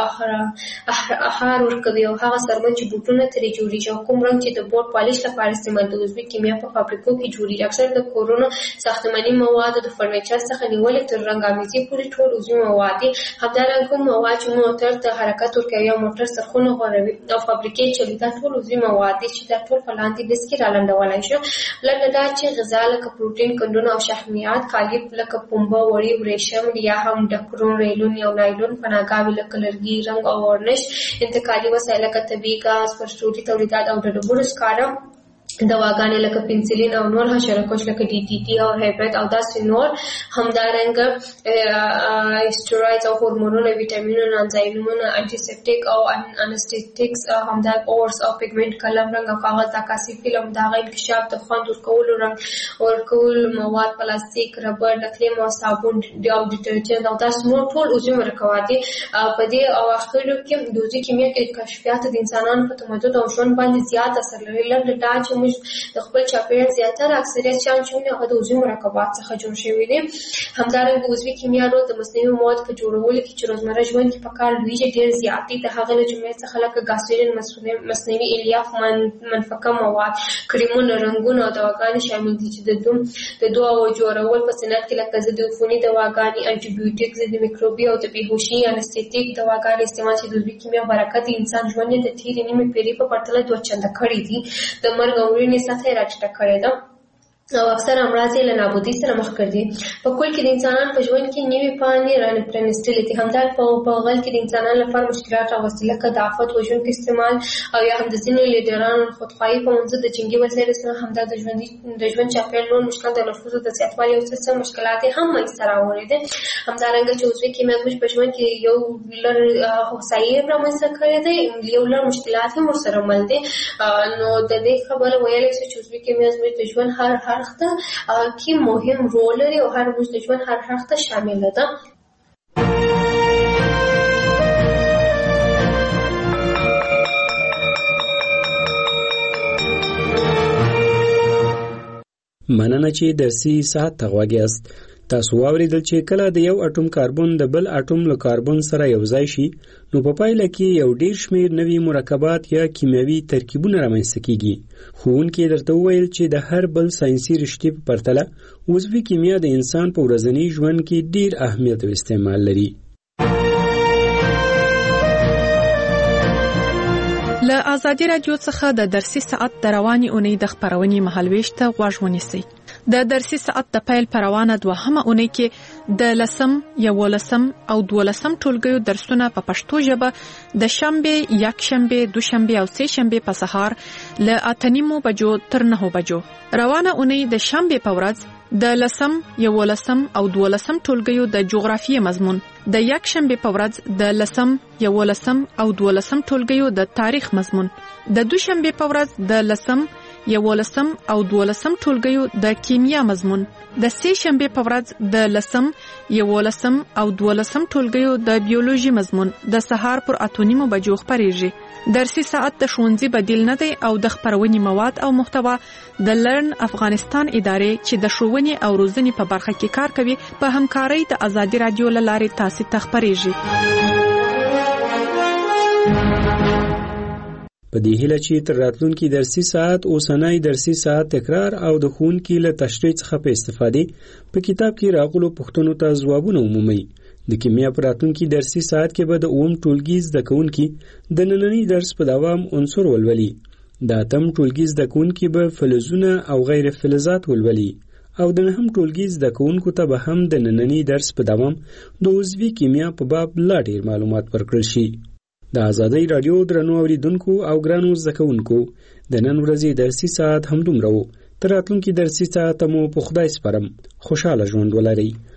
احار ورکوي او هغه سرمن چې بوټونه ترې جوړیږي او کوم رنګ چې د بورډ پالیش لپاره استعمال د عضوي کیمیا په فابریکو کې جوړیږي. اکثر د کورونو ساختماني مواد د فرنیچر څخه نیولې تر رنګامیزي پورې ټول عضوي مواد دي. همدارنګه کوم مواد چې موټر ته حرکت ورکوي یا موټر سرخونه غوړوي او فابریکې چلي دا ټول عضوي مواد دي چې دا ټول په لاندې لیست کې رالنډولی شو. لکه دا چې غذا لکه پروټین کندونه او شحمیات، کالي لکه پنبه، وړي، ورېشم یا هم ډکرون، ریلون یا نایلون، پناهګاوې لکه لرګي، رنګ او ورنش، انتقالي وسایل لکه طبیعي ګاز، پرسټوري تولیدات او د ډبرو سکاره، دواګانې لکه پنسلین او نور حشرکش لکه ډي ټي ټي او هیپټ او داسې نور. همدارنګه اسټروایډز او هورمونونه، ویټامینونه، انزایمونه، انټي او انستیټیکس، همدارنګه اورس او پیګمنټ، قلم، رنګ او کاغذ، عکاسي فلم، د هغه انکشاف، د خوند ورکولو، رنګ ورکولو مواد، پلاستیک، ربر، نقلي مواد، صابون او ډیټرجنټ او داسې نور ټول عضوي مرکبات دي. په دې اواخرو کې د عضوي کیمیا کې کشفیات د انسانانو په تمدن او ژوند باندې زیات اثر لري. لنډه دا چې موږ د خپل چاپیریال زیاتره اکثریت شیان چې موږ هغه د عضوي مرکبات څخه جوړ شوي دي. همدارنګه عضوي کیمیا رول د مصنوعي موادو په جوړولو کې چې روزمره ژوند کې په کار لویږي ډېر زیات دي. د هغه له جملې څخه لکه ګاسولین، مصنوعي الیاف، منفکه مواد، کریمونه، رنګونه او دواګانې شامل دي چې د دواو جوړول په صنعت کې لکه ضد عفوني دواګانې، انټي بیوټیک، ضد میکروبي او د بېهوشي انستیټیک دواګانې استعمال چې د عضوي کیمیا برکت د انسان ژوند یې د تېرې نیمې پېړۍ په پرتله 2 چنده کړی دي. د مرګ او مړینې سطح یې راټیټه کړې ده او اکثر امراض یې له نابودۍ سره مخ کړي دي. په کل کې د انسانانو په ژوند کې نوې پاڼې رانپرانستلې دي. همدارنګه په غل کې د انسانانو لپاره مشکلات راوستي لکه د آفت وژونکي استعمال او یا هم د ځینو لیډرانو خودخواهي په منځ د جنګي وسایلو سره همدا د ژوند چاپیریال نور مشکلات د نفوذ د زیاتوالي او څه مشکلات هم منځته راوړي دي. همدارنګه چې عضوي کیمیا زموږ په ژوند کې یو لړ هوسایي رامنځته کړی دی، یو لړ مشکلات هم ورسره مل دي. نو د دې خبره ویلی شو چې عضوي کیمیا زموږ د ژوند هر اړخ ته کې مهم رول لري او هر موږ د ژوند هر اړخ ته شامله ده. مننه چې درسي ساعت ته غوږ یاست. تاسو واوریدل چې کله د یو اټوم کاربن د بل اټوم له کاربن سره یو ځای شي نو په پایله کې یو ډیر شمیر نوي مرکبات یا کیمیاوي ترکیبونه رامنځته کیږي. ښوونکي درته وویل چې د هر بل ساینسي رشتې په پرتله عضوي کیمیا د انسان په ورځني ژوند کې ډیر اهمیت او استعمال لري. له آزادي رادیو څخه د درسي ساعت د رواني اونۍ د خبرونې مهالويش ته غوږ ونیسئ. د درسي ساعت د پیل پروانه دوهمه اونۍ کې د 10، 11 او 12 ټولګیو درسونه په پښتو ژبه د شنبه، یکشنبه، دوشنبه او سهشنبه په سهار له 8:30 بجو تر 9 بجو. روانه اونۍ د شنبه په ورځ د 10، 11 او 12 ټولګیو د جغرافیې مضمون، د یکشنبه په ورځ د 10، 11 او 12 ټولګیو د تاریخ مضمون، د دوشنبه په ورځ د 10، 11 او 12 ټولګیو د کیمیا مضمون، د سهشنبه په ورځ د 10، 11 او 12 ټولګیو د بیولوژي مضمون د سهار پر 8:30 بجو خبرېږي. درسي ساعت د ښوونځي بدیل نه دی او د خبرونې مواد او محتوا د لرن افغانستان ادارې چې د ښوونې او روزنې په برخه کې کار کوي په همکارۍ د آزادي رادیو له لارې تاسو ته خبرېږي. په دې هیله چې تر راتلونکي درسي ساعت اوسنۍ درسي ساعت تکرار او د ښوونکي له تشریح څخه په استفادې په کتاب کې راغلو پوښتنو ته ځوابونه ومومئ. د کیمیا په راتلونکي درسي ساعت کې به د اووم ټولګي زده کوونکي د نننۍ درس په دوام عنصر ولولي. د اتم ټولګي زده کوونکي به فلزونه او غیر فلزات ولولي او د نهم ټولګي زده کوونکو ته به هم د ننني درس په دوام د عضوي کیمیا په باب لا ډېر معلومات ورکړل شي. د آزادۍ راډیو درنو اوریدونکو او ګرانو زده کوونکو د نن ورځې درسي ساعت همدومره و. تر راتلونکي درسي ساعت مو په خدای سپارم. خوشحاله ژوند ولرئ.